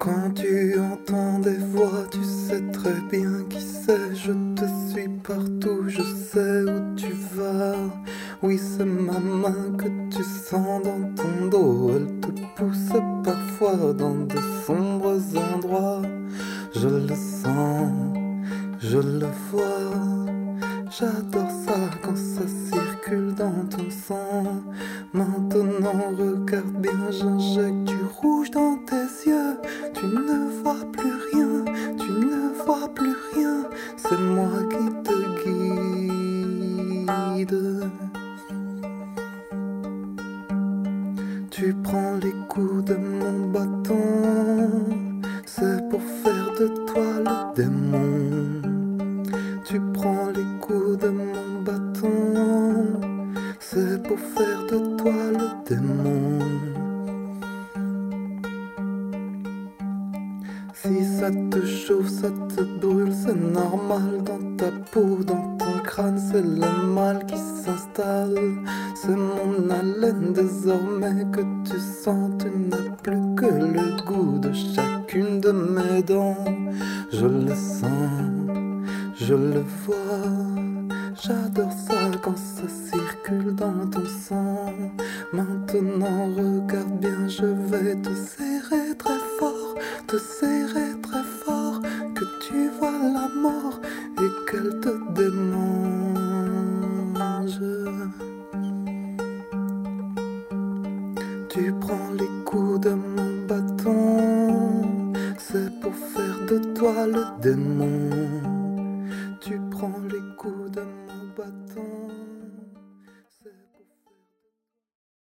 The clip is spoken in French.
Quand tu entends des voix, tu sais très bien qui c'est. Je te suis partout, je sais où tu vas. Oui, c'est ma main que tu sens dans ton dos. Elle te pousse parfois dans de sombres endroits. Je le sens, je le vois. J'adore ça quand ça circule dans ton sang. Maintenant regarde bien, j'injecte du rouge dans tes yeux. Tu ne vois plus rien, tu ne vois plus rien. C'est moi qui te guide. Tu prends les coups de mon bâton, c'est pour faire de toi le démon. Tu prends les coups de mon bâton, c'est pour faire de toi le démon. Si ça te chauffe, ça te brûle, c'est normal. Dans ta peau, dans ton crâne, c'est le mal qui s'installe. C'est mon haleine désormais que tu sens. Tu n'as plus que le goût de chacune de mes dents. Je le sens, je le vois. J'adore ça quand ça circule dans ton sang. Maintenant regarde bien, je vais te serrer très fort, te serrer très fort, que tu vois la mort et qu'elle te démange. Tu prends les coups de mon bâton, c'est pour faire de toi le démon.